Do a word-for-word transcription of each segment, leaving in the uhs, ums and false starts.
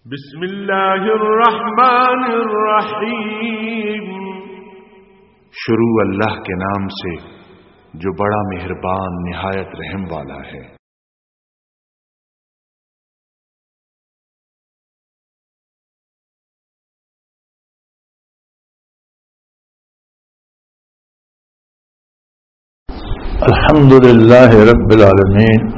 بسم اللہ الرحمن الرحیم۔ شروع اللہ کے نام سے جو بڑا مہربان نہایت رحم والا ہے۔ الحمد للہ رب العالمین،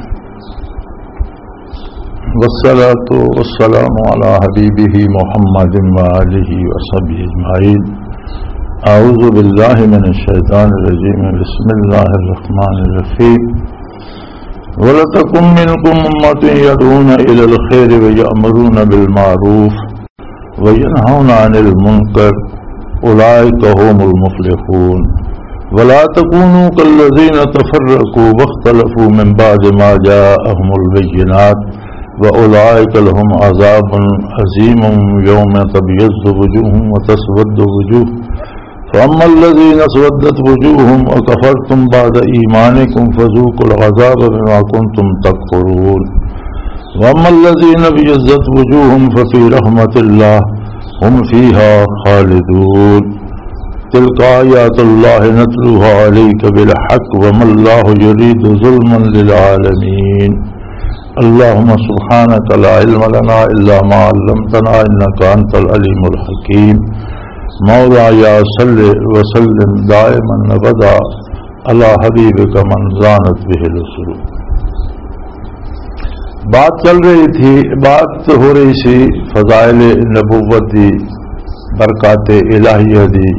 والصلاة والسلام علی حبیبہ محمد وآلہ وصحبہ اجمعین۔ اعوذ باللہ من الشیطان الرجیم، بسم اللہ الرحمن الرحیم۔ وَلَتَكُن مِّنكُمْ أُمَّةٌ يَدْعُونَ إِلَى الْخَيْرِ وَيَأْمُرُونَ بِالْمَعْرُوفِ وَيَنْهَوْنَ عَنِ الْمُنكَرِ أُولَٰئِكَ هُمُ الْمُفْلِحُونَ۔ وَلَا تَكُونُوا كَالَّذِينَ تَفَرَّقُوا وَاخْتَلَفُوا مِن بَعْدِ مَا جَاءَهُمُ الْبَيِّنَاتُ وَأُولَٰئِكَ لَهُمْ عَذَابٌ عَظِيمٌ يَوْمَ تَبْيَضُّ وُجُوهٌ وَتَسْوَدُّ وُجُوهٌ فَأَمَّا الَّذِينَ اسْوَدَّتْ وُجُوهُهُمْ أَكَفَرْتُمْ بَعْدَ إِيمَانِكُمْ فَذُوقُوا الْعَذَابَ بِمَا كُنتُمْ تَكْفُرُونَ وَأَمَّا الَّذِينَ ابْيَضَّتْ وُجُوهُهُمْ فَفِي رَحْمَةِ اللَّهِ هُمْ فِيهَا خَالِدُونَ۔ تِلْكَ آيَاتُ اللَّهِ نَتْلُوهَا عَلَيْكَ بِالْحَقِّ وَمَا اللَّهُ يُرِيدُ ظُلْمًا لِلْعَالَمِينَ۔ اللهم سبحانك لا علم لنا إلا ما علمتنا إنك أنت العليم الحكيم۔ مولاي صل وسلم دائما أبدا على حبيبك من زانت به السرور۔ بات چل رہی تھی، بات ہو رہی سی فضائل نبوت دی، برکات الہیہ دی،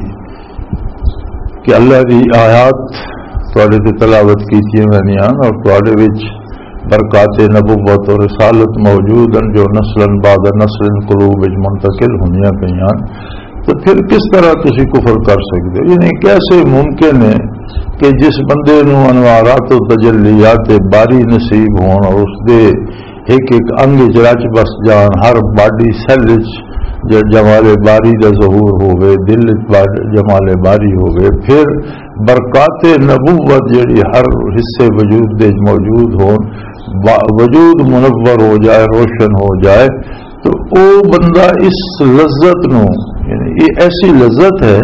کہ اللہ دی آیات تواڈے تے تلاوت کیتیاں وینیاں اور تواڈے وچ برکات نبوت اور رسالت موجود ہیں جو نسلاً بعد نسل قلوب منتقل ہونیاں گئیاں، تو پھر کس طرح تسی کفر کر سکتے؟ یعنی کیسے ممکن ہے کہ جس بندے نو انوارات و تجلیات باری نصیب ہون اور اس دے ایک ایک انگ رچ بس جان، ہر باڈی سیل جمال باری دا ظہور ہوگئے، دل جمال باری ہوگئے، پھر برکات نبوت جڑی ہر حصے وجود دے موجود ہون، وجود منور ہو جائے، روشن ہو جائے، تو او بندہ اس لذت نو، یعنی یہ ایسی لذت ہے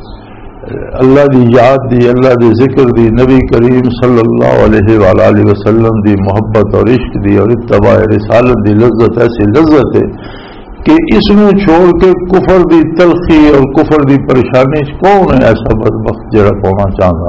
اللہ دی یاد دی، اللہ دی ذکر دی، نبی کریم صلی اللہ علیہ وآلہ وسلم دی محبت اور عشق دی اور اتباع رسالت دی لذت ایسی لذت ہے کہ اس میں چھوڑ کے کفر دی تلخی اور کفر دی پریشانی کون ہے ایسا بدبخت جڑا پانا چاہتا؟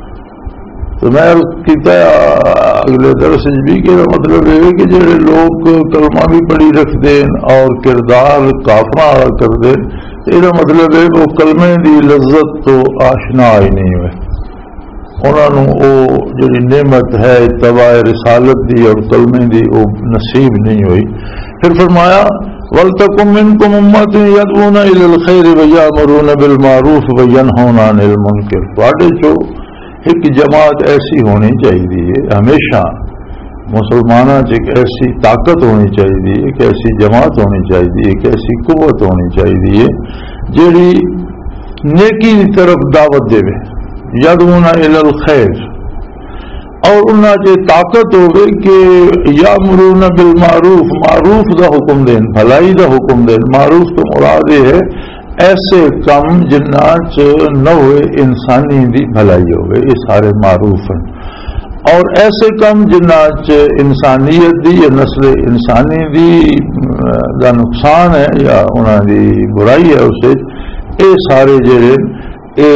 تو میں کہتا اگلے درس بھی کہ مطلب یہ کہ جڑے لوگ کلمہ بھی پڑھی رکھ دیں اور کردار کافرہ کر دیں، یہ مطلب ہے وہ کلمے دی لذت تو آشنا ہی نہیں ہوئے، انہوں نے وہ جڑی نعمت ہے اتباع رسالت دی اور کلمے دی وہ نصیب نہیں ہوئی۔ پھر فرمایا وَلْتَكُن مِّنكُمْ أُمَّةٌ يَدْعُونَ إِلَى الْخَيْرِ وَيَأْمُرُونَ بِالْمَعْرُوفِ وَيَنْهَوْنَ عَنِ الْمُنكَرِ۔ تواڈے چو ایک جماعت ایسی ہونی چاہیے، ہمیشہ مسلمانوں سے ایک ایسی طاقت ہونی چاہیے، ایک ایسی جماعت ہونی چاہیے، ایک ایسی قوت ہونی چاہیے جیڑی نیکی کی طرف دعوت دے، یدعون الی الخیر، اور انہاں چ طاقت ہوگی کہ یامرون بالمعروف، معروف دا حکم دین، بھلائی دا حکم دین۔ معروف تو مراد یہ ہے ایسے کم جنہ چ نوع انسانی دی بھلائی ہوگی، یہ سارے معروف ہیں، اور ایسے کم جنہ چ انسانیت دی یا نسل انسانی دی دا نقصان ہے یا انہاں دی برائی ہے، اسے اے سارے جڑے اے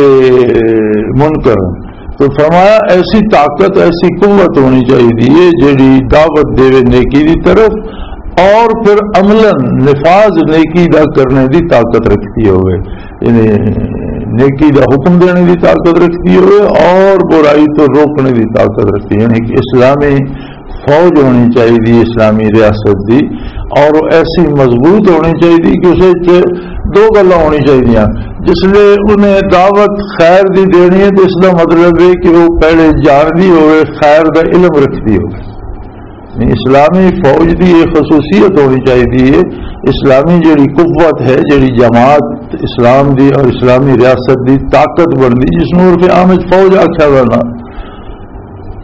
منکر ہیں۔ تو فرمایا ایسی طاقت ایسی قوت ہونی چاہیے جیڑی دعوت دے نیکی دی طرف اور پھر عملاً نفاذ نیکی دا کرنے دی طاقت رکھتی ہوئے، یعنی نیکی دا حکم دینے دی طاقت رکھتی ہوئے اور برائی تو روکنے دی طاقت رکھتی ہے، یعنی کہ اسلامی فوج ہونی چاہیے اسلامی ریاست دی، اور ایسی مضبوط ہونی چاہیے کہ اسے دو گلاں ہونی چاہیے۔ جس لئے انہیں دعوت خیر دی دینی ہے تو اس کا مطلب ہے کہ وہ پہلے جاندی ہوئے، خیر دا علم رکھتی ہوئے۔ اسلامی فوج دی ایک خصوصیت ہونی چاہیے، اسلامی جڑی قوت ہے، جڑی جماعت اسلام دی اور اسلامی ریاست دی طاقت بن دی، جس میں عرف عام فوج آکھیا جانا،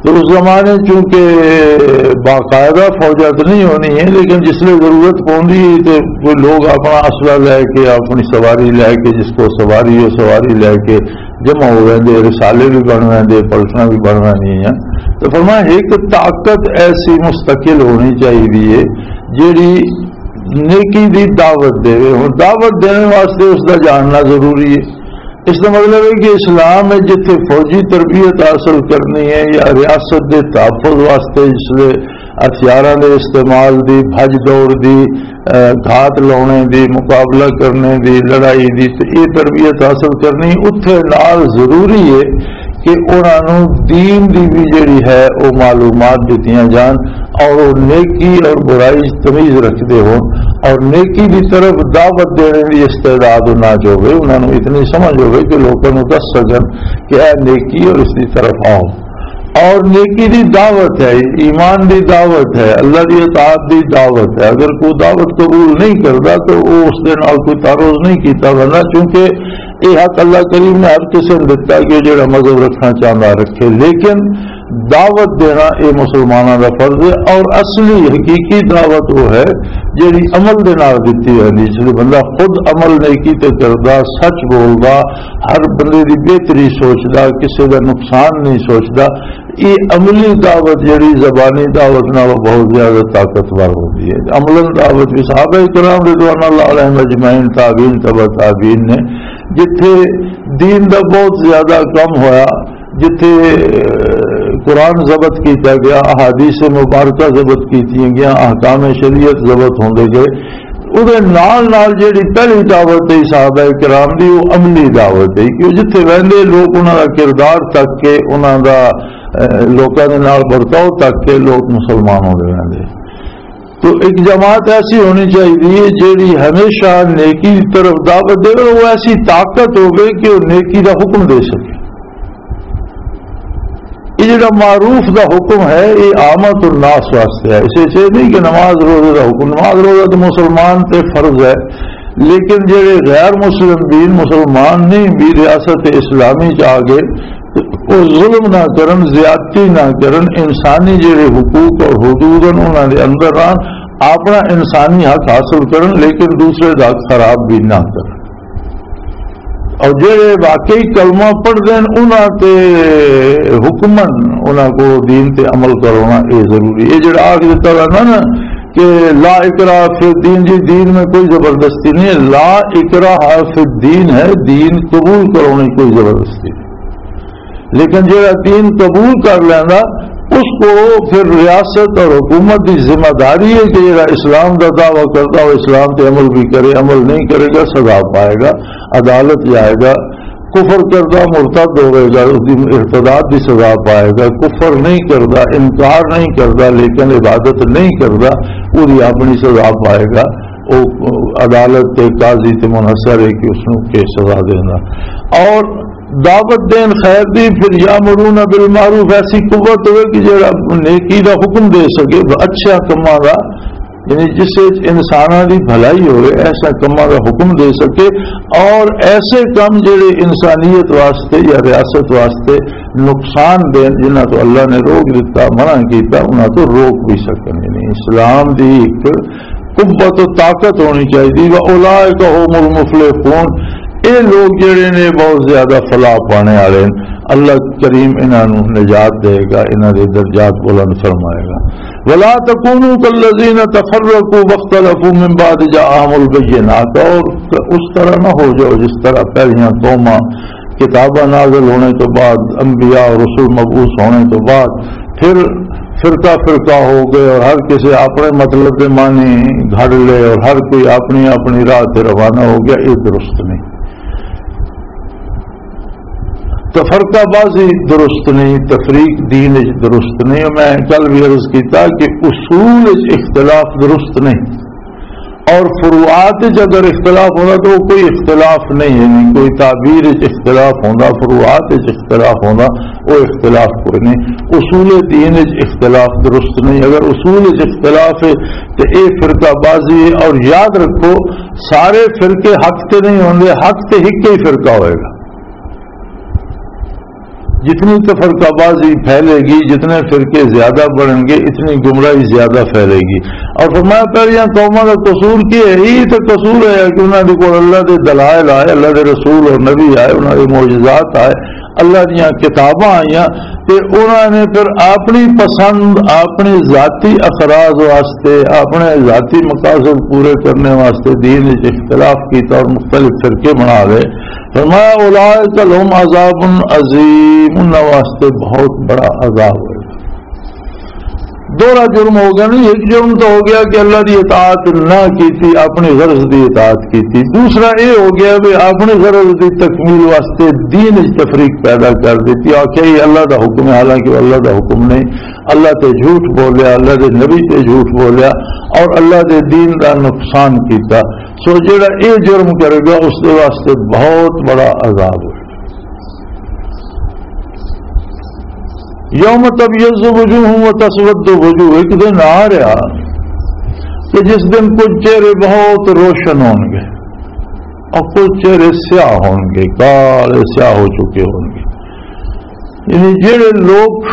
تو اس زمانے چونکہ باقاعدہ فوجیں تو نہیں ہونی ہے، لیکن جس لیے ضرورت پوندی تو کوئی لوگ اپنا اسلحہ لے کے اپنی سواری لے کے، جس کو سواری ہو سواری لے کے جمع ہو رہے، رسالے بھی بن رہے، پلسنا بھی بن رہی ہیں. تو فرمایا ایک طاقت ایسی مستقل ہونی چاہیے جیڑی نیکی دی دعوت دے. ہوں دعوت دینے واسطے اس کا جاننا ضروری ہے. اس کا مطلب ہے کہ اسلام ہے جتنے فوجی تربیت حاصل کرنی ہے یا ریاست کے تحفظ واسطے جس لئے ہتھیاروں کے استعمال دی، بھج دوڑ دی، گھات لاؤنے دی، مقابلہ کرنے دی، لڑائی دی، تو یہ تربیت حاصل کرنی اتنے نال ضروری ہے کہ انہوں دین دی بھی جڑی ہے وہ معلومات دیتیاں جان اور وہ نیکی اور برائی تمیز رکھتے ہو اور نیکی دی طرف دعوت دینے کی استعداد نہ جو ہوئے، انہوں اتنی سمجھ ہو گئی کہ لوگوں کو دس سکن کہ اے نیکی اور اس کی طرف آؤ. اور نیکی دی دعوت ہے، ایمان دی دعوت ہے، اللہ دی اطاعت دی دعوت ہے. اگر کوئی دعوت قبول نہیں کرتا تو وہ اس دے نال کوئی تعرض نہیں کیتا، ورنہ چونکہ یہ حق اللہ کریم نے ہر قسم دیتا کہ جڑا مذہب رکھنا چاہتا رکھے، لیکن دعوت دینا یہ مسلمانوں کا فرض ہے. اور اصلی حقیقی دعوت وہ ہے جیڑی عمل دے نال دیتی ہے، جس لیے بندہ خود عمل نیکی تے کردا، سچ بولدا، ہر بندے دی بہتری سوچدا، کسی کا نقصان نہیں سوچدا. یہ عملی دعوت جیڑی زبانی دعوت نال بہت زیادہ طاقتور ہوتی ہے. عملاً دعوت بھی صحابہ کرام رضوان اللہ علیہم اجمعین، تابعین، تبع تابعین نے جتھے دین دا بہت زیادہ کم ہوا، جتھے قرآن ضبط کیتا گیا، احادیث مبارکہ ضبط کیتی گیا، احکام شریعت ضبط ہوندے گئے، وہ نال نال جیڑی پہلی دعوت ہے صحابہ کرام دی وہ عملی دعوت ہے کہ جتھے وہندے لوگ انہاں دا کردار تک کے انہاں دا لوکاں دے نال برتاؤ تک کے لوگ مسلمان ہو گئے وہندے. تو ایک جماعت ایسی ہونی چاہیے جیڑی ہمیشہ نیکی کی طرف دعوت دے اور وہ ایسی طاقت ہو گئی کہ وہ نیکی کا حکم دے سکے. یہ جڑا معروف دا حکم ہے یہ عامت الناس واسطے ہے، اسے سے نہیں کہ نماز روزہ دا حکم. نماز روزہ تو مسلمان تے فرض ہے، لیکن جڑے غیر مسلم بھی مسلمان نہیں بھی ریاست اسلامی چاہ گئے وہ ظلم نہ کرن، زیادتی نہ کرن، انسانی جڑے حقوق اور حدود انہوں نے اندر آن، اپنا انسانی حق حاصل کرن لیکن دوسرے دا حق خراب بھی نہ کرن. اور جڑے واقعی کلمہ پڑھ دیں انہوں تے حکمن انہوں کو دین تے عمل کرنا یہ ضروری. یہ جڑا آگ دیتا ہے نا کہ لا اکراہ فی الدین، جی دین میں کوئی زبردستی نہیں ہے. لا اکراہ فی الدین ہے، دین قبول کرنے کوئی زبردستی نہیں، لیکن جڑا دین قبول کر لینا اس کو پھر ریاست اور حکومت کی ذمہ داری ہے کہ جڑا اسلام کا دعویٰ کرتا وہ اسلام پہ عمل بھی کرے، عمل نہیں کرے گا سزا پائے گا، عدالت جائے گا. کفر کرتا مرتد ہوئے گا، اس کی ارتداد کی سزا پائے گا. کفر نہیں کرتا، انکار نہیں کرتا لیکن عبادت نہیں کرتا، وہ اپنی سزا پائے گا. وہ عدالت کے قاضی سے منحصر ہے کہ اس کے سزا دینا. اور دعوت دین خیر دی پھر یامرون بالمعروف ایسی قوت ہوئے کہ جڑا نیکی دا حکم دے سکے، اچھا کما دا یعنی جس سے انسانوں کی بھلائی ہوئے ایسا کما دا حکم دے سکے، اور ایسے کم جڑے انسانیت واسطے یا ریاست واسطے نقصان دین جنہ تو اللہ نے روک دیتا، منع کیتا، انہاں تو روک بھی سکن. یعنی اسلام دی ایک قوت و طاقت ہونی چاہیے. واولئک هم المفلحون، یہ لوگ جڑے نے بہت زیادہ فلاح پانے والے، اللہ کریم انہوں نجات دے گا، انہوں نے درجات بلند فرمائے گا. ولا تکونوا کالذین تفرقوا واختلفوا من بعد جاءهم البینات، اور اس طرح نہ ہو جاؤ جس طرح پہلیاں قوماں کتابیں نازل ہونے تو بعد، انبیاء اور رسول مبعوث ہونے تو بعد پھر فرقہ فرقہ ہو گئے اور ہر کسی اپنے مطلب کے معنی گھڑ لے اور ہر کوئی اپنی اپنی راہ سے روانہ ہو گیا. یہ درست نہیں، تفرقہ بازی درست نہیں، تفریق دین درست نہیں. میں کل بھی عرض کیتا کہ اصول اختلاف درست نہیں، اور فروعات اگر اختلاف ہونا تو کوئی اختلاف نہیں ہے، نہیں کوئی تعبیر اختلاف ہونا، فروعات اختلاف ہونا وہ اختلاف کوئی نہیں. اصول دین اختلاف درست نہیں. اگر اصول اختلاف ہے تو یہ فرقہ بازی ہے. اور یاد رکھو سارے فرقے حق تے نہیں ہوں گے، حق تے ہی کوئی فرقہ ہوئے گا. جتنی تفرقہ بازی پھیلے گی، جتنے فرقے زیادہ بڑھیں گے، اتنی گمراہی زیادہ پھیلے گی. اور فرمایا پہلے قوموں کا قصور کی ہے، یہی تو قصور ہے کہ انہوں نے کو اللہ کے دلائل آئے، اللہ کے رسول اور نبی آئے، انہوں کے معجزات آئے، اللہ دیا کتاباں آئیاں، کہ انہوں نے پھر اپنی پسند، اپنی ذاتی اخراج واسطے، اپنے ذاتی مقاصد پورے کرنے واسطے دین اختلاف کیتا اور مختلف فرقے بنا لے. فرمایا اولئک لہم عذاب عظیم، ان واسطے بہت بڑا عذاب ہے. دوہرا جرم ہو گیا نہیں، ایک جرم تو ہو گیا کہ اللہ کی اطاعت نہ کی تھی، اپنی غرض کی اطاعت کی تھی. دوسرا یہ ہو گیا کہ اپنی غرض کی تکمیل واسطے دین تفریق پیدا کر دیتی، اور کہ اللہ کا حکم ہے، حالانکہ وہ اللہ کا حکم نہیں. اللہ تے جھوٹ بولیا، اللہ کے نبی تے جھوٹ بولیا اور اللہ کے دین کا نقصان کیتا. سو جڑا یہ جرم کرے گا اس کے واسطے بہت بڑا عذاب ہے. یوم تبیض وجوہ و تسود وجوہ، ایک دن آ رہا کہ جس دن کچھ چہرے بہت روشن ہوں گے اور کچھ چہرے سیاہ ہوں گے، کالے سیاہ ہو چکے ہوں گے. یعنی جڑے لوگ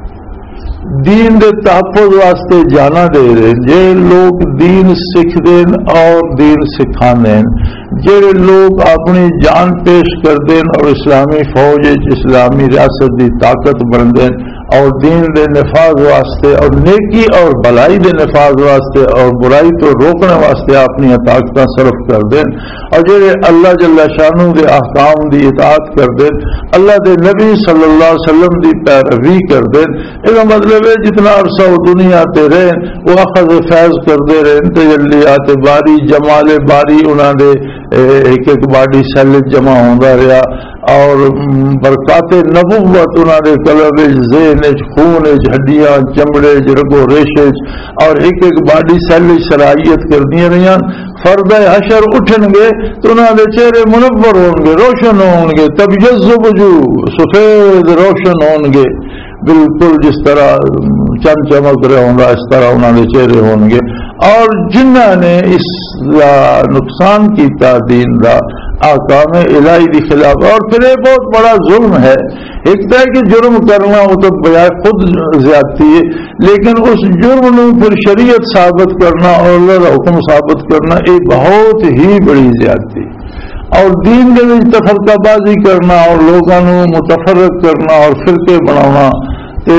دین دے تحفظ واسطے جانا دے رہے، جڑے لوگ دین سکھ دین اور دین سکھا دین، جڑے لوگ اپنی جان پیش کر دین اور اسلامی فوج اسلامی ریاست دی طاقت بن دین اور دین دے نفاذ واسطے اور نیکی اور بلائی دے نفاذ واسطے اور برائی تو روکنے واسطے اپنی طاقت صرف کر دین، اور جڑے اللہ جل شانہ دے احکام دی اطاعت کر دین، اللہ دے نبی صلی اللہ علیہ وسلم دی پیروی کر دین. اس کا مطلب ہے جتنا عرصہ وہ دنیا تے رہن وہ اخذ فیض کرتے رہن، تجلیات باری جمال باری انہوں نے ایک ایک باڈی سیل جمع ہوتا رہا، اور برکات نبوت انہوں نے قلب ذہن خون ہڈیاں چمڑے رگو ریشے اور ایک ایک باڈی سیل صلاحیت کردیا رہی. فرد حشر اٹھن گے تو انہوں نے چہرے منور ہون گے، روشن ہون گے، تبیض وجوہ سفید روشن ہون گے، بالکل جس طرح چند چمک رہے ہوں گا اس طرح انہوں نے چہرے ہون گے. اور جنہوں نے اس نقصان کیتا دین دا احکام الہی دی خلاف، اور پھر یہ بہت بڑا ظلم ہے. ایک تو ہے کہ جرم کرنا وہ تو بجائے خود زیادتی ہے، لیکن اس جرم نو پھر شریعت ثابت کرنا اور اللہ کا حکم ثابت کرنا یہ بہت ہی بڑی زیادتی. اور دین کے وچ تفرقہ بازی کرنا اور لوگوں کو متفرق کرنا اور فرقے بنانا، تے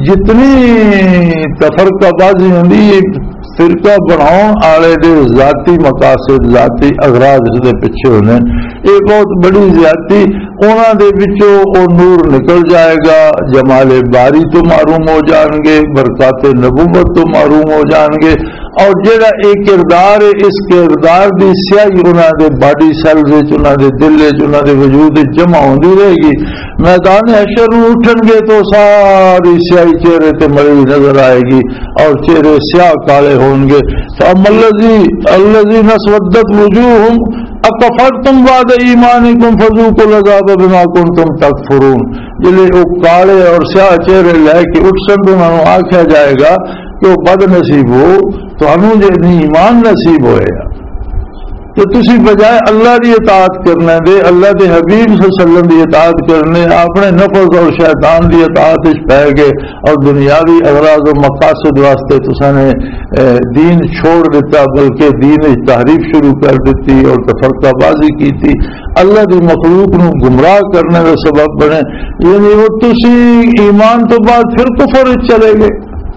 جتنی تفرقہ بازی ہوندی فرقہ بناؤ والے دے ذاتی مقاصد ذاتی اغراض اس دے پیچھے ہونے، یہ بہت بڑی زیادتی. انہوں دے وچوں وہ نور نکل جائے گا، جمال باری تو معروم ہو جان گے، برکات نبوت تو معروم ہو جان گے، اور جڑا ایک کردار ہے اس کردار دی سیاہی انہوں دے باڈی سیلز انہوں دے دل انہوں دے وجود جمع ہوندی رہے گی. میدان حشر میں اٹھن گے تو ساری سیاہی چہرے تے مری نظر آئے گی اور چہرے سیاہ کالے ہوں گے. فَأَمَّا الَّذِينَ اسْوَدَّتْ وُجُوهُهُمْ اَكَفَرْتُمْ بَعْدَ ایمانکم فذوقوا العذاب بما کنتم تکفرون، جلے وہ کالے اور سیاہ چہرے لے کے اٹھ سن تو انہوں آکھا جائے گا کہ وہ بد نصیب ہو تو ہمیں جو ایمان نصیب ہوئے گا. تو تسی بجائے اللہ کی اطاعت کرنے دے، اللہ کے حبیب صلی اللہ علیہ وسلم کی اطاعت کرنے، اپنے نفس اور شیطان کی اطاعت پہ گئے اور دنیاوی اغراض و مقاصد واسطے تساں نے دین چھوڑ دیتا، بلکہ دین تحریف شروع کر دیتی اور تفرقہ بازی کی تھی، اللہ کی مخلوق نو گمراہ کرنے کا سبب بنے. یعنی وہ تسی ایمان تو بعد پھر کفر چلے گئے،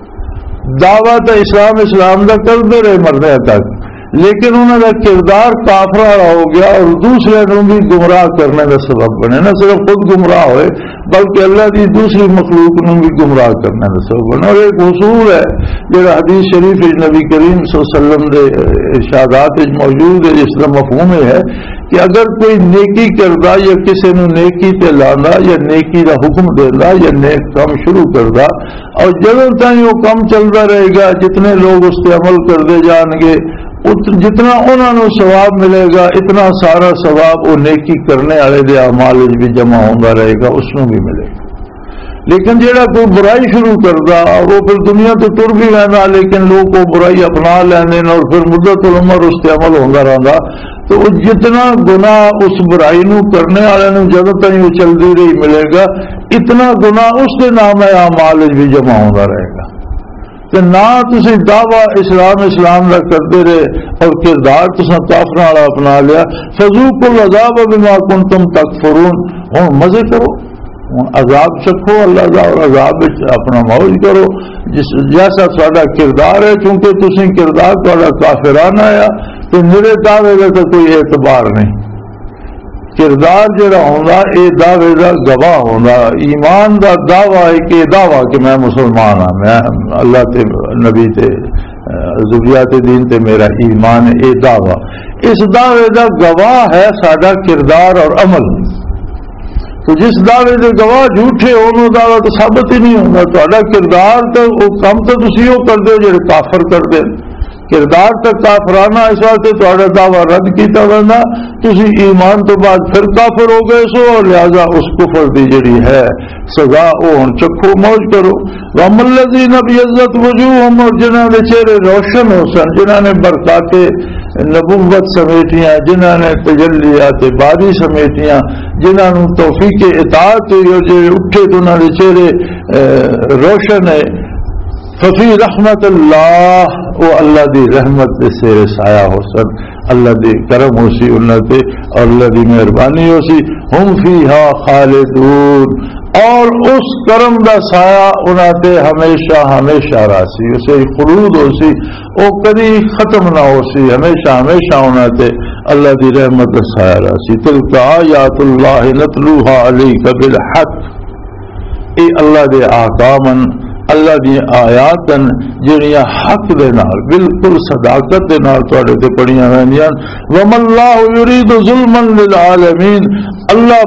دعوت اسلام اسلام کا کرتے رہے مرنے تک، لیکن انہوں کا کردار کافر والا ہو گیا اور دوسرے کو بھی گمراہ کرنے کا سبب بنے. نہ صرف خود گمراہ ہوئے بلکہ اللہ کی دوسری مخلوق کو بھی گمراہ کرنے کا سبب بنے. اور ایک اصول ہے جو حدیث شریف نبی کریم صلی اللہ علیہ وسلم کے ارشادات موجود ہے، جس کا مفہوم ہے کہ اگر کوئی نیکی کردا یا کسی نے نیکی تے لانا یا نیکی کا حکم دینا یا نیک کام شروع کردا، اور جب تک وہ کام چلتا رہے گا جتنے لوگ اس پہ عمل کرتے جان گے جتنا انہوں نے ثواب ملے گا اتنا سارا ثواب وہ نیکی کرنے والے دے اعمال بھی جمع ہوتا رہے گا، اس میں بھی ملے گا. لیکن جہاں کوئی برائی شروع کرتا وہ پھر دنیا تو ٹر بھی لینا، لیکن لوگ وہ برائی اپنا لینے اور پھر مدت العمر اس سے عمل ہوتا رہتا، تو جتنا گناہ اس برائی نو کرنے والے نو جدوں تک وہ چلتی رہی ملے گا، اتنا گناہ اس کے نام اعمال بھی جمع ہوتا رہے گا. کہ نہ تسی دعویٰ اسلام اسلام کا کرتے رہے اور کردار تساں کافر والا اپنا لیا. فذوقوا العذاب بما کنتم تکفرون. ہوں مزے کرو، عذاب چکھو اللہ کا، اور عذاب اپنا موج کرو جس جیسا تھوڑا کردار ہے. چونکہ تسی کردار تھوڑا کافرانہ آیا تو میرے دعوے کا تو کوئی اعتبار نہیں. کردار جڑا ہونا یہ دعوے کا گواہ ہونا. ایمان کا دعویٰ ہے کہ دعویٰ کہ میں مسلمان ہاں، میں اللہ تے نبی تے ذریات دین تے میرا ایمان ہے، یہ دعویٰ. اس دعوے کا گواہ ہے سارا کردار اور عمل. تو جس دعوے کے گواہ جھوٹے ہو دعویٰ تو ثابت ہی نہیں ہوگا. تھوڑا کردار تو وہ کم تو تسی وہ کرتے ہو جڑے کافر کرتے. کردار تک کافرانہ اس واسطے تھوڑا دعویٰ رد کیتا بنا، تسی ایمان تو بعد پھر کافر ہو گئے سو، اور لہذا اس کفر دی جڑی ہے سزا وہ ہن چکھو موج کرو. وَأَمَّا الَّذِينَ ابْيَضَّتْ وُجُوهُهُمْ، اور جنہاں نے چہرے روشن ہو سن، جنہاں نے برکات نبوت سمیٹیاں، جنہاں نے تجلیات باری سمیٹیاں، جنہاں نے توفیق اطاعت ہوئی اور جڑے اٹھے تو انہاں دے چہرے روشن ہے. ففی رحمت اللہ، وہ اللہ دی رحمت دے سیر سایہ ہو سن، اللہ دی کرم ہو سی انہاں تے اور اللہ دی مہربانی ہو سی. ہم فیہا خالدون، اور اس کرم دا سایہ انہاں تے ہمیشہ ہمیشہ راسی، اسے خلود ہو سی، وہ کبھی ختم نہ ہو سی، ہمیشہ ہمیشہ انہاں تے اللہ دی رحمت دا سایہ راسی. تلک آیات اللہ نتلوہا علیک بالحق، اے اللہ دے احکامن، اللہ دی آیاتن جڑیاں حق دے نال بالکل صداقت دے نال تواڈے تے پڑھیاں ویندیاں. وَمَا اللَّهُ يُرِيدُ ظُلْمًا لِلْعَالَمِينَ، اللہ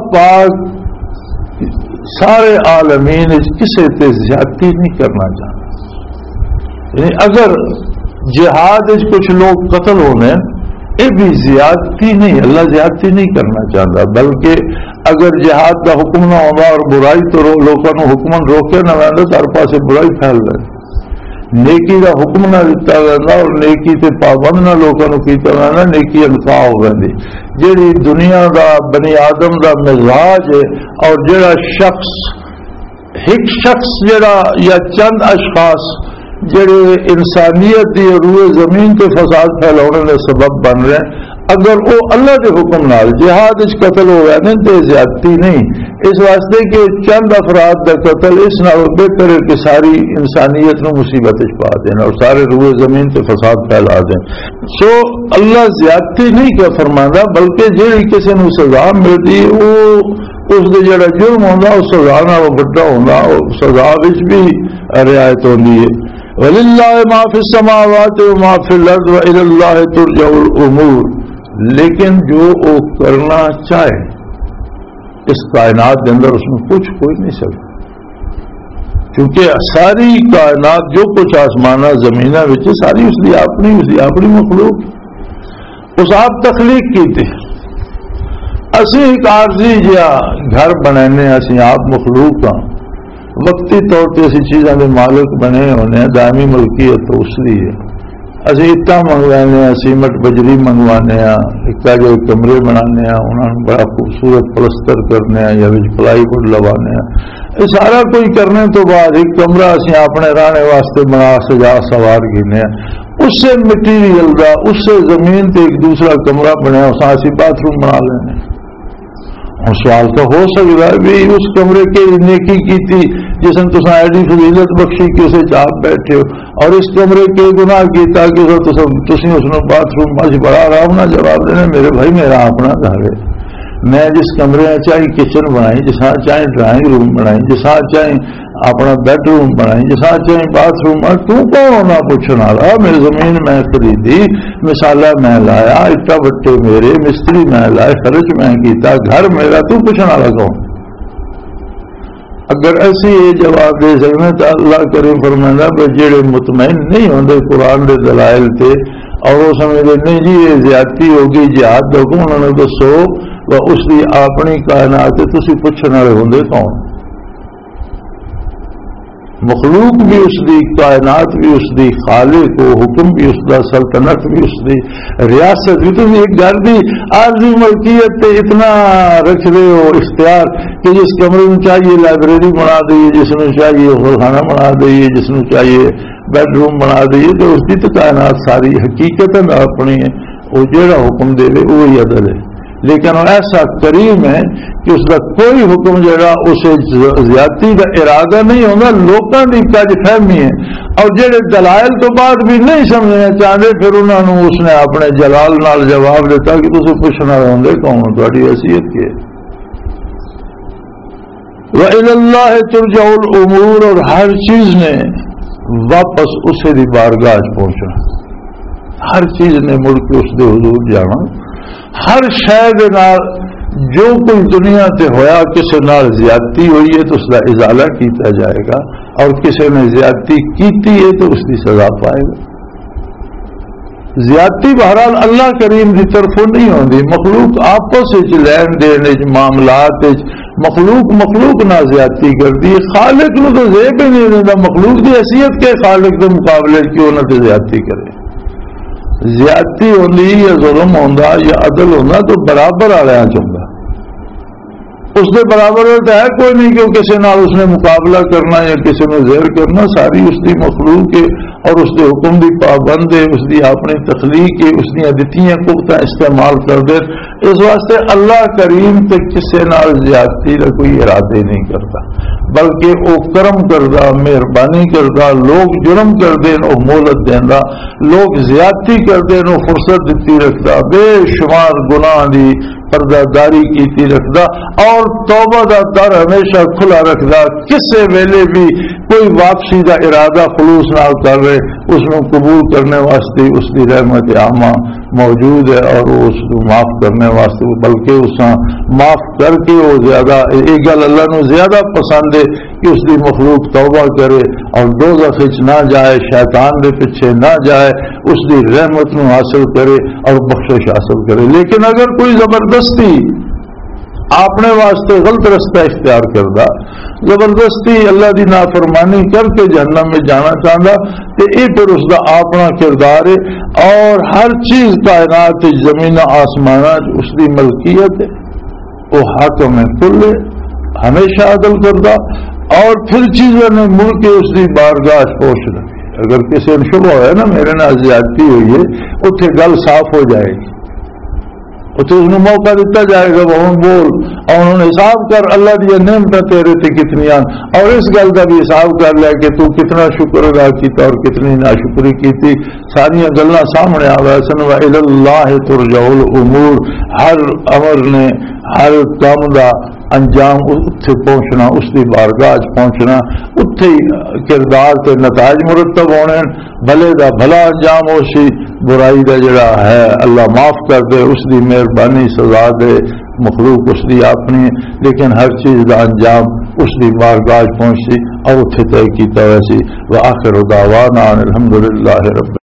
پاک سارے عالمین کسے تے زیادتی نہیں کرنا چاہتا. یعنی اگر جہاد کچھ لوگ قتل ہونے یہ بھی زیادتی نہیں، اللہ زیادتی نہیں کرنا چاہتا. بلکہ اگر جہاد کا حکم نہ ہوگا اور برائی تو لوگوں کو حکم روکے نہ رہتا تو ہر پاسے برائی پھیل رہی. نیکی کا حکم نہ دیتا رہتا اور نیکی سے پابند نہ لوگوں کو کیتا رہنا، نیکی انفاع ہو رہی. جیڑی دنیا کا بنی آدم کا مزاج ہے اور جڑا شخص ایک شخص جڑا یا چند اشخاص جڑے انسانیت دی روئے زمین کے فساد پھیلانے کے سبب بن رہے ہیں، اگر وہ اللہ کے حکم نال جہاد اس قتل ہو رہے ہیں تو زیادتی نہیں. اس واسطے کہ چند افراد کا قتل اس نال بہتر ہے کہ ساری انسانیت نو مصیبت پا دیں اور سارے روئے زمین کے فساد پھیلا دیں. سو اللہ زیادتی نہیں کیا فرمانا، بلکہ جیڑی کسی نو سزا ملتی وہ اس کے جڑا جرم ہوتا اس سزا نال بڑا ہوتا، سزا وچ بھی رعایت ہوتی ہے. وَلِلَّهِ مَا فِي السَّمَاوَاتِ وَمَا فِي الْأَرْضِ وَإِلَى اللَّهِ تُرْجَعُ الْأُمُورُ. لیکن جو وہ کرنا چاہے اس کائنات کے اندر اس میں کچھ کوئی نہیں سکتا، کیونکہ ساری کائنات جو کچھ آسمانہ زمینہ وچ ساری اس کی اپنی اس کی اپنی مخلوق اس آپ تخلیق کی تھی. اسی ایک عارضی جہا گھر بنانے اسی آپ مخلوق ہاں، وقتی طور پہ اسی چیزاں کے مالک بنے ہونے، دائمی ملکیت تو اس لیے اسی اٹا منگوانے ہیں، سیمٹ بجری منگوانے ہیں، اکا جو کمرے بنانے ہیں انہوں بڑا خوبصورت پلستر کرنے ہیں یا پلائی وڈ لوانے ہیں. یہ سارا کوئی کرنے تو بعد ایک کمرہ اسی اپنے رہنے واسطے بنا سجا سوار گینے ہیں. اس سے مٹیریل کا اس سے زمین تے ایک دوسرا کمرہ بنیا اس اسی باتھ روم بنا لینے. ہوں سوال تو ہو سکتا ہے بھی اس کمرے کے نیکی کی تھی جس نے تصا ایڈی فضیلت بخشی کہ اسے چاپ بیٹھے ہو، اور اس کمرے کے گناہ کیتا کہ تھی اس نے باتھ روم میں بڑا آرام نہ جواب دینا. میرے بھائی میرا اپنا گھر ہے، میں جس کمرے میں چاہے کچن بنائی، جساں چاہے ڈرائنگ روم بنائی، جساں چاہے اپنا بیڈ روم بنائی، جساں چاہے باتھ روم، تو کون ہونا پوچھنے والا؟ میری زمین میں خریدی، مسالہ میں لایا، اٹا بٹے میرے، مستری میں لائے، خرچ میں کیتا، گھر میرا، تو پوچھنے والا کون؟ اگر ایسی یہ جواب دے سکنے تو اللہ کریم فرمائنا کہ جڑے مطمئن نہیں ہوندے قرآن دے دلائل تے اور وہ سمجھتے نہیں جی یہ زیادتی ہوگی جہاد دو کو انہوں نے دسو وہ اس کی اپنی کائنات تسی پوچھنے والے ہوندے کون؟ مخلوق بھی اس دی، کائنات بھی اس دی، خالق و حکم بھی اس دا، سلطنت بھی اس دی، ریاست بھی تم ایک گھر دی عارضی ملکیت تے اتنا رکھ رہے ہو اختیار کہ جس کمرے میں چاہیے لائبریری بنا دئیے، جس میں چاہیے خانہ بنا دئیے، جس میں چاہیے بیڈ روم بنا دئیے، تو اس کی تو کائنات ساری حقیقت اپنی ہے، وہ جہاں حکم دے دے وہی عدل ہے، لیکن وہ ایسا کریم ہے کہ اس کا کوئی حکم جڑا اسے زیادتی کا ارادہ نہیں ہوتا، لوگوں کی کج فہمی ہے، اور جڑے دلائل تو بعد بھی نہیں سمجھنا چاہتے پھر انہوں نے اس نے اپنے جلال نال جواب دیتا کہ تُسے پوچھنا رہے کون تھوڑی حیثیت کی ہے۔ وَإِلَى اللَّهِ تُرْجَعُ الْأُمُورُ، اور ہر چیز نے واپس اسے دی بارگاہ پہنچنا، ہر چیز نے مڑ کے اس دے حضور جانا، ہر شے نال جو کوئی دنیا تے ہویا کسی نال زیادتی ہوئی ہے تو اس کا ازالہ کیتا جائے گا، اور کسی نے زیادتی کیتی ہے تو اس کی سزا پائے گا۔ زیادتی بہرحال اللہ کریم کی طرفوں نہیں ہوتی، مخلوق آپس لین دین معاملات مخلوق مخلوق نہ زیادتی کرتی ہے، خالق نو تو زیب ہی نہیں دیتا، مخلوق کی حیثیت کے خالق کے مقابلے کیوں نہ تو زیادتی کرے۔ زیادتی ہوندی یا ظلم ہوندا یا عدل ہوندا تو برابر آ چاہتا، اس کے برابر تو ہے کوئی نہیں کہ کسی نال اس نے مقابلہ کرنا یا کسی میں زہر کرنا، ساری اس کی مخلوق ہے اور اس کے حکم کی پابند ہے، اس کی اپنی تخلیق ہے، اس کی دتیاں پختہ استعمال کر دے، اس واسطے اللہ کریم تے کسی نال زیادتی کا کوئی ارادے نہیں کرتا، بلکہ وہ کرم کردا، مہربانی کردا، لوگ جرم کر دیں وہ مہلت دینا، لوگ زیادتی کر دیں وہ فرصت دیتی رکھتا، بے شمار گناہ دی پردہ داری کیتی رکھدا، اور توبہ دا در ہمیشہ کھلا رکھدا، کسے ویلے بھی کوئی واپسی دا ارادہ خلوص نہ کر رہے اس میں قبول کرنے واسطے اس کی رحمت عامہ موجود ہے، اور وہ اس کو معاف کرنے واسطے، بلکہ اس معاف کر کے وہ زیادہ ایک گل اللہ نو زیادہ پسند ہے کہ اس کی مخلوق توبہ کرے اور دوزخ وچ نہ جائے، شیطان دے پیچھے نہ جائے، اس کی رحمت نو حاصل کرے اور بخشش حاصل کرے۔ لیکن اگر کوئی زبردستی اپنے واسطے غلط رستہ اختیار کردہ، زبردستی اللہ دی نافرمانی کر کے جہنم میں جانا چاہتا، تو یہ پھر اس کا اپنا کردار ہے، اور ہر چیز کائنات زمین آسمان اس کی ملکیت ہے، وہ حاکم ہے کل ہے، ہمیشہ عدل کردہ، اور پھر چیزوں نے مل کے اس کی بارگاہ پہنچ رکھی۔ اگر کسی نے شبہ ہے نا میرے نال زیادتی ہوئی ہے، اتنے گل صاف ہو جائے گی، اتنے اس موقع دیتا جائے گا، وہ بول اور انہوں نے حساب کر اللہ دی نعمتیں تیرے تے کتنی، اور اس گل کا بھی حساب کر لیا کہ تو کتنا شکر ادا کیتا اور کتنی ناشکری کی، ساری گلاں سامنے آ گئے سن۔ وَإِلَى اللَّهِ تُرْجَعُ الْأُمُورُ، ہر امر نے ہر کام دا انجام اتھے پہنچنا، اس کی بارگاہ پہنچنا، اتھے کردار کے نتائج مرتب ہونے، بھلے دا بھلا انجام ہو سی، برائی دا جڑا ہے اللہ معاف کر دے، اس کی مہربانی سزا دے، مخلوق اس کی اپنی، لیکن ہر چیز دا انجام اس کی بارگاہ پہنچی اور اتھے طے کیتا ویسی۔ وآخر دعوانا الحمدللہ رب